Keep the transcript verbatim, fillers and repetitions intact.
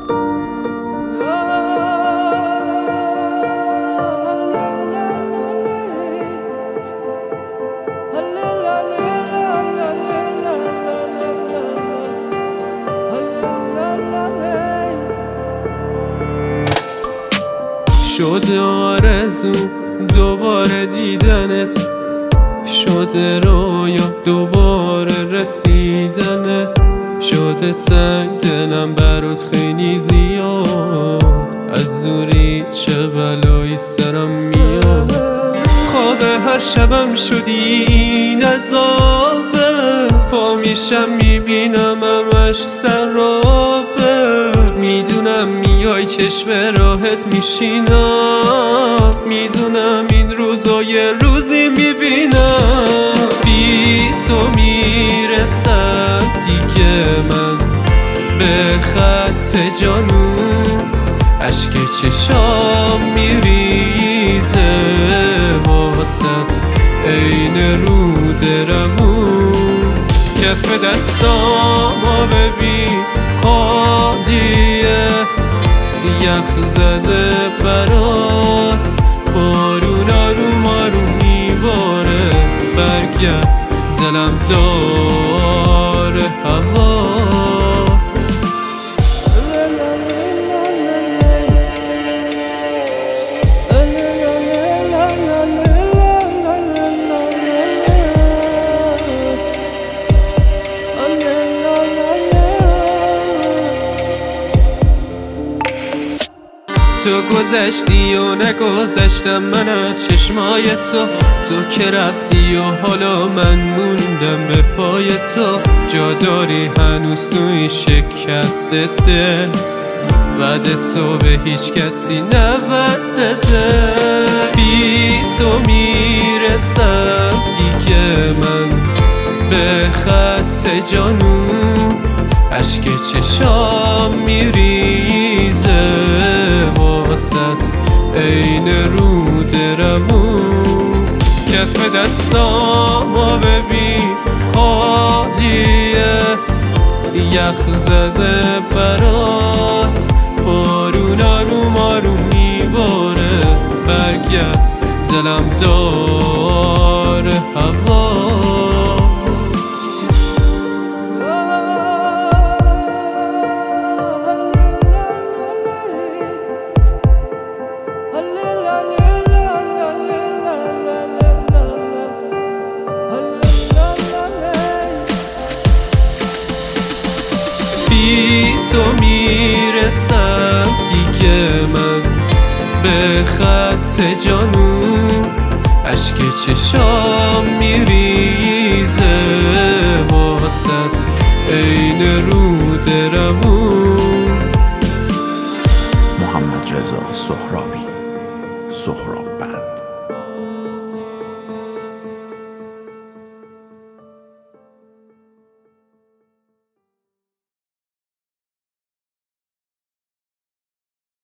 شده آرزو دوباره دیدنت، شده رویا دوباره رسیدنت، شده تنگ دلم برات خیلی زیاد، از دوری چه بلایی سرم میاد. خواب هر شبم شدی این عذابه، پا میشم میبینم همش سرابه، میدونم میای چشم راحت میشینم، میدونم این روزای روزی میبینم، بی تو میرسم دیگه من به خط جانون، اشک چشام میریزه واسط عین رود روون، کف دستامو ببین خالیه، یخ زده برات، بارون آروم آروم میباره، برگرد دلم داره هوا. تو گذشتی و نگذشتم من از چشمای تو، تو که رفتی و حالا من موندم به پای تو، جا داری هنوز توی شکست دل، بعد تو به هیچ کسی نبسته دل، بی تو میرسم دیگه من به خط جانون، اشک چشام میریزه واسط عین رود روون، کف دستامو ببین خالیه، یخ زده برات، بارون آروم آروم میباره، برگرد دلم داره هوا. بی تو میرسم دیگه من به خط جانون، اشک چشام میریزه واسط عین رود روون. محمد رضا سهرابی، سهراب بند.